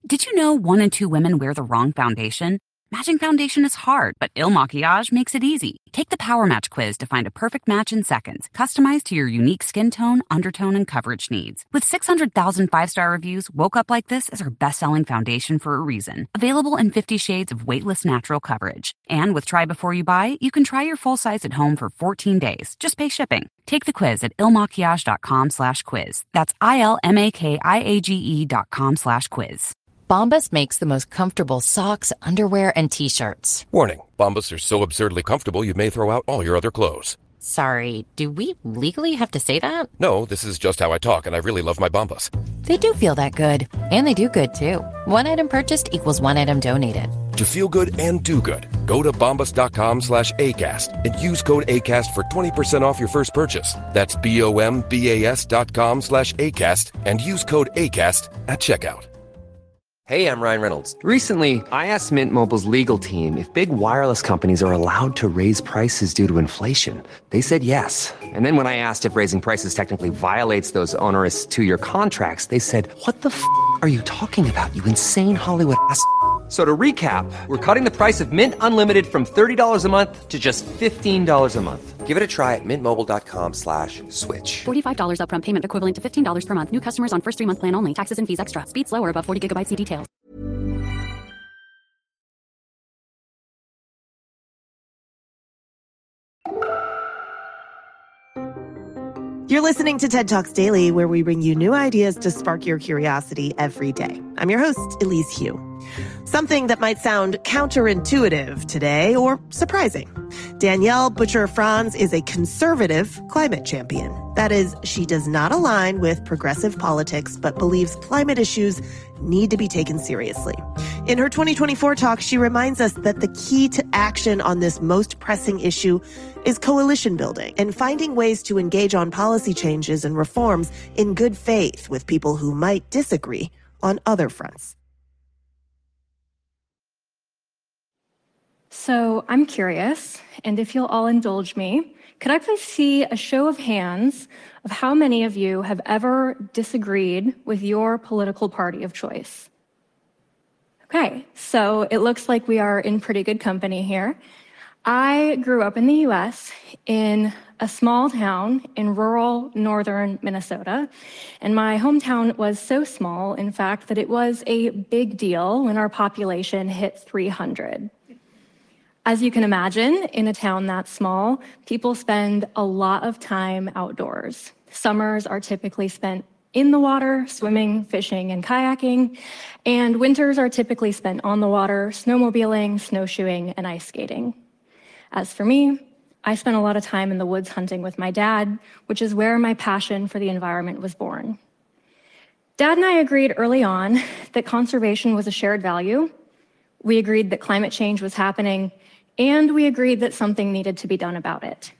Did you know 1 in 2 women wear the wrong foundation? Matching foundation is hard, but Il Maquillage makes it easy. Take the Power Match quiz to find a perfect match in seconds, customized to your unique skin tone, undertone, and coverage needs. With 600,000 5-star reviews, Woke Up Like This is our best-selling foundation for a reason. Available in 50 shades of weightless natural coverage. And with Try Before You Buy, you can try your full size at home for 14 days. Just pay shipping. Take the quiz at ilmaquillage.com/quiz. That's ILMAKIAGE.com/quiz. Bombas makes the most comfortable socks, underwear, and T-shirts. Warning, Bombas are so absurdly comfortable you may throw out all your other clothes. Sorry, do we legally have to say that? No, this is just how I talk, and I really love my Bombas. They do feel that good. And they do good, too. One item purchased equals one item donated. To feel good and do good, go to bombas.com/ACAST and use code ACAST for 20% off your first purchase. That's BOMBAS.com/ACAST and use code ACAST at checkout. Hey, I'm Ryan Reynolds. Recently, I asked Mint Mobile's legal team if big wireless companies are allowed to raise prices due to inflation. They said yes. And then when I asked if raising prices technically violates those onerous 2-year contracts, they said, "What the f*** are you talking about, you insane Hollywood ass?" So to recap, we're cutting the price of Mint Unlimited from $30 a month to just $15 a month. Give it a try at mintmobile.com/switch. $45 upfront payment equivalent to $15 per month. New customers on first 3-month plan only. Taxes and fees extra. Speed slower above 40 gigabytes. See details. You're listening to TED Talks Daily, where we bring you new ideas to spark your curiosity every day. I'm your host, Elise Hu. Something that might sound counterintuitive today or surprising. Danielle Butcher-Franz is a conservative climate champion. That is, she does not align with progressive politics, but believes climate issues need to be taken seriously. In her 2024 talk, she reminds us that the key to action on this most pressing issue is coalition building and finding ways to engage on policy changes and reforms in good faith with people who might disagree on other fronts. So I'm curious, and if you'll all indulge me, could I please see a show of hands of how many of you have ever disagreed with your political party of choice? Okay, so it looks like we are in pretty good company here. I grew up in the US in a small town in rural northern Minnesota, and my hometown was so small, in fact, that it was a big deal when our population hit 300. As you can imagine, in a town that small, people spend a lot of time outdoors. Summers are typically spent in the water, swimming, fishing, and kayaking, and winters are typically spent on the water, snowmobiling, snowshoeing, and ice skating. As for me, I spent a lot of time in the woods hunting with my dad, which is where my passion for the environment was born. Dad and I agreed early on that conservation was a shared value. We agreed that climate change was happening, and we agreed that something needed to be done about it.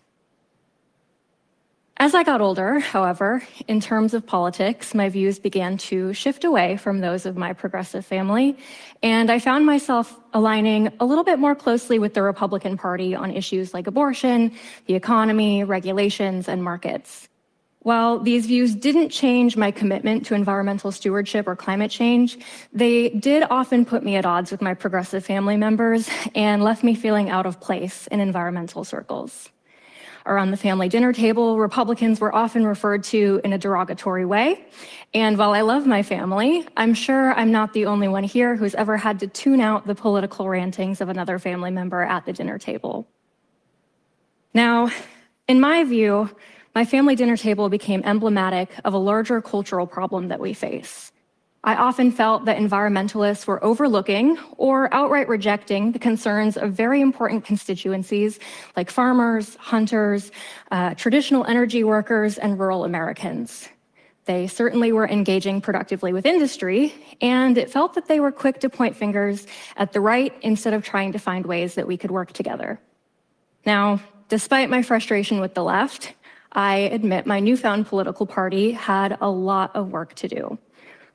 As I got older, however, in terms of politics, my views began to shift away from those of my progressive family, and I found myself aligning a little bit more closely with the Republican Party on issues like abortion, the economy, regulations, and markets. While these views didn't change my commitment to environmental stewardship or climate change, they did often put me at odds with my progressive family members and left me feeling out of place in environmental circles. Around the family dinner table, Republicans were often referred to in a derogatory way. And while I love my family, I'm sure I'm not the only one here who's ever had to tune out the political rantings of another family member at the dinner table. Now, in my view, my family dinner table became emblematic of a larger cultural problem that we face. I often felt that environmentalists were overlooking or outright rejecting the concerns of very important constituencies like farmers, hunters, traditional energy workers, and rural Americans. They certainly were engaging productively with industry, and it felt that they were quick to point fingers at the right instead of trying to find ways that we could work together. Now, despite my frustration with the left, I admit my newfound political party had a lot of work to do.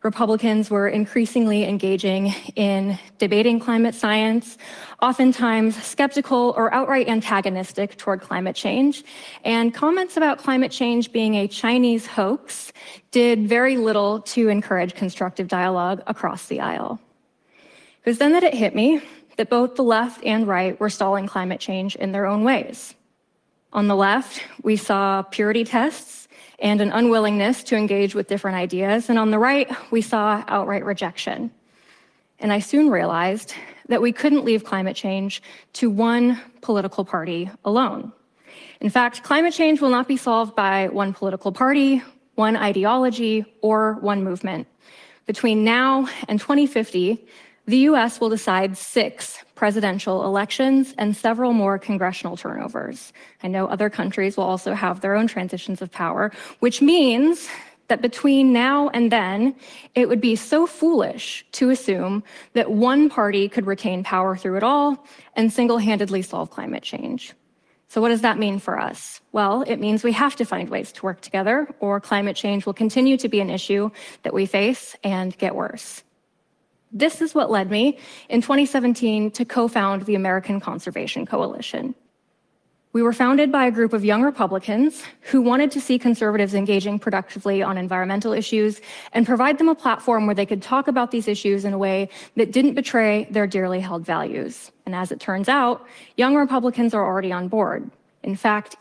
Republicans were increasingly engaging in debating climate science, oftentimes skeptical or outright antagonistic toward climate change, and comments about climate change being a Chinese hoax did very little to encourage constructive dialogue across the aisle. It was then that it hit me that both the left and right were stalling climate change in their own ways. On the left, we saw purity tests and an unwillingness to engage with different ideas. And on the right, we saw outright rejection. And I soon realized that we couldn't leave climate change to one political party alone. In fact, climate change will not be solved by one political party, one ideology, or one movement. Between now and 2050, the US will decide 6 presidential elections and several more congressional turnovers. I know other countries will also have their own transitions of power, which means that between now and then, it would be so foolish to assume that one party could retain power through it all and single-handedly solve climate change. So what does that mean for us? Well, it means we have to find ways to work together, or climate change will continue to be an issue that we face and get worse. This is what led me in 2017 to co-found the American Conservation Coalition. We were founded by a group of young Republicans who wanted to see conservatives engaging productively on environmental issues and provide them a platform where they could talk about these issues in a way that didn't betray their dearly held values. And as it turns out, young Republicans are already on board. In fact,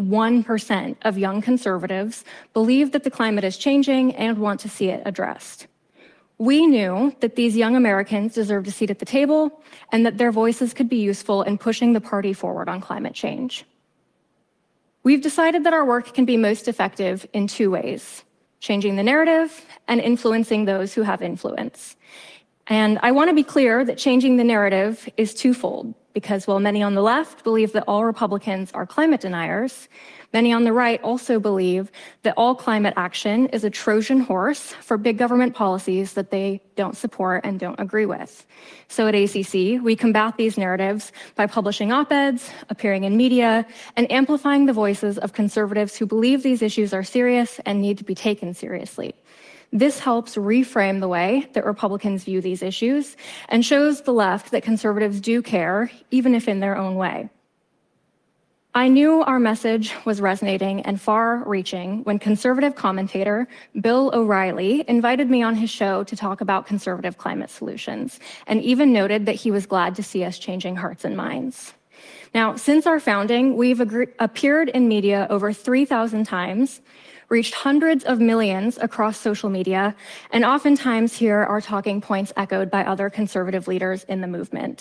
81% of young conservatives believe that the climate is changing and want to see it addressed. We knew that these young Americans deserved a seat at the table and that their voices could be useful in pushing the party forward on climate change. We've decided that our work can be most effective in 2 ways: changing the narrative and influencing those who have influence. And I want to be clear that changing the narrative is twofold, because while many on the left believe that all Republicans are climate deniers, many on the right also believe that all climate action is a Trojan horse for big government policies that they don't support and don't agree with. So at ACC, we combat these narratives by publishing op-eds, appearing in media, and amplifying the voices of conservatives who believe these issues are serious and need to be taken seriously. This helps reframe the way that Republicans view these issues and shows the left that conservatives do care, even if in their own way. I knew our message was resonating and far-reaching when conservative commentator Bill O'Reilly invited me on his show to talk about conservative climate solutions, and even noted that he was glad to see us changing hearts and minds. Now, since our founding, we've appeared in media over 3,000 times, reached hundreds of millions across social media, and oftentimes hear our talking points echoed by other conservative leaders in the movement.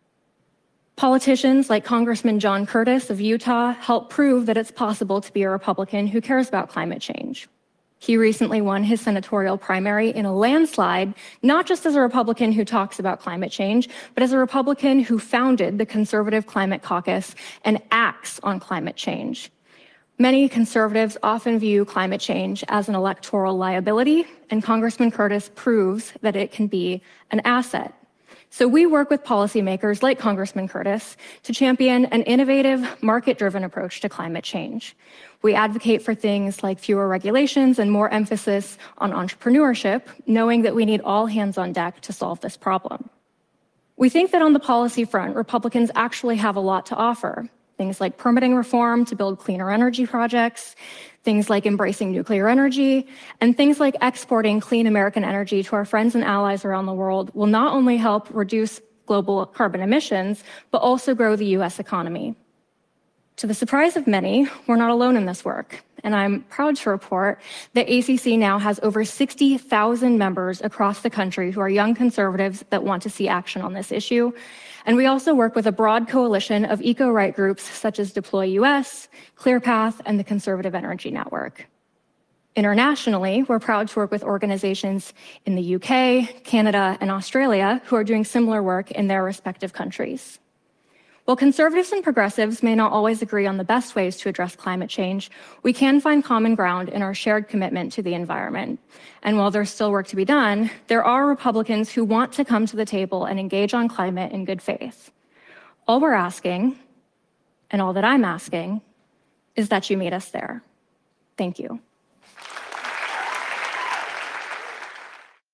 Politicians like Congressman John Curtis of Utah help prove that it's possible to be a Republican who cares about climate change. He recently won his senatorial primary in a landslide, not just as a Republican who talks about climate change, but as a Republican who founded the Conservative Climate Caucus and acts on climate change. Many conservatives often view climate change as an electoral liability, and Congressman Curtis proves that it can be an asset. So we work with policymakers like Congressman Curtis to champion an innovative, market-driven approach to climate change. We advocate for things like fewer regulations and more emphasis on entrepreneurship, knowing that we need all hands on deck to solve this problem. We think that on the policy front, Republicans actually have a lot to offer. Things like permitting reform to build cleaner energy projects, things like embracing nuclear energy, and things like exporting clean American energy to our friends and allies around the world will not only help reduce global carbon emissions, but also grow the US economy. To the surprise of many, we're not alone in this work, and I'm proud to report that ACC now has over 60,000 members across the country who are young conservatives that want to see action on this issue. And we also work with a broad coalition of eco-right groups such as Deploy US, ClearPath, and the Conservative Energy Network. Internationally, we're proud to work with organizations in the UK, Canada, and Australia who are doing similar work in their respective countries. While conservatives and progressives may not always agree on the best ways to address climate change, we can find common ground in our shared commitment to the environment. And while there's still work to be done, there are Republicans who want to come to the table and engage on climate in good faith. All we're asking, and all that I'm asking, is that you meet us there. Thank you.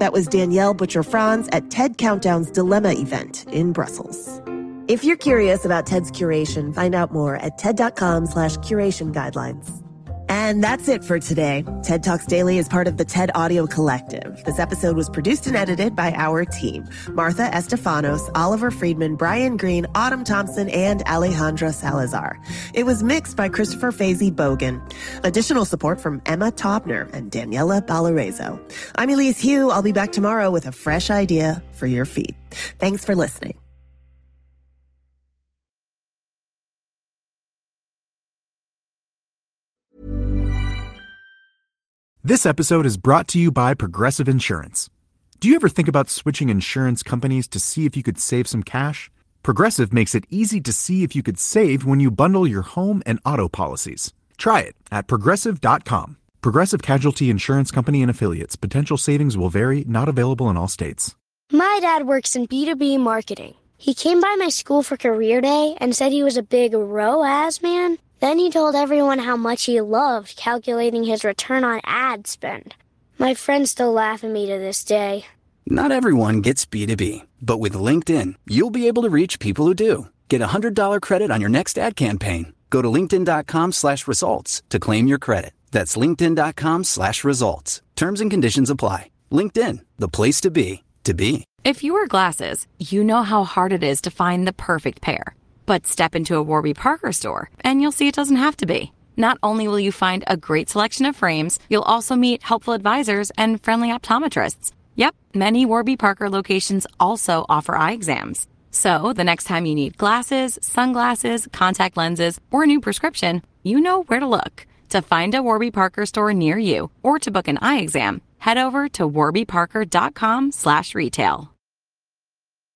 That was Danielle Butcher-Franz at TED Countdown's Dilemma event in Brussels. If you're curious about TED's curation, find out more at TED.com/curation guidelines. And that's it for today. TED Talks Daily is part of the TED Audio Collective. This episode was produced and edited by our team: Martha Estefanos, Oliver Friedman, Brian Green, Autumn Thompson, and Alejandra Salazar. It was mixed by Christopher Fazy Bogan. Additional support from Emma Taubner and Daniela Balarezo. I'm Elise Hu. I'll be back tomorrow with a fresh idea for your feed. Thanks for listening. This episode is brought to you by Progressive Insurance. Do you ever think about switching insurance companies to see if you could save some cash? Progressive makes it easy to see if you could save when you bundle your home and auto policies. Try it at Progressive.com. Progressive Casualty Insurance Company and Affiliates. Potential savings will vary, not available in all states. My dad works in B2B marketing. He came by my school for career day and said he was a big ROAS man. Then he told everyone how much he loved calculating his return on ad spend. My friends still laugh at me to this day. Not everyone gets B2B, but with LinkedIn, you'll be able to reach people who do. Get a $100 credit on your next ad campaign. Go to linkedin.com/results to claim your credit. That's linkedin.com/results. Terms and conditions apply. LinkedIn, the place to be, to be. If you wear glasses, you know how hard it is to find the perfect pair. But step into a Warby Parker store, and you'll see it doesn't have to be. Not only will you find a great selection of frames, you'll also meet helpful advisors and friendly optometrists. Yep, many Warby Parker locations also offer eye exams. So the next time you need glasses, sunglasses, contact lenses, or a new prescription, you know where to look. To find a Warby Parker store near you or to book an eye exam, head over to warbyparker.com/retail.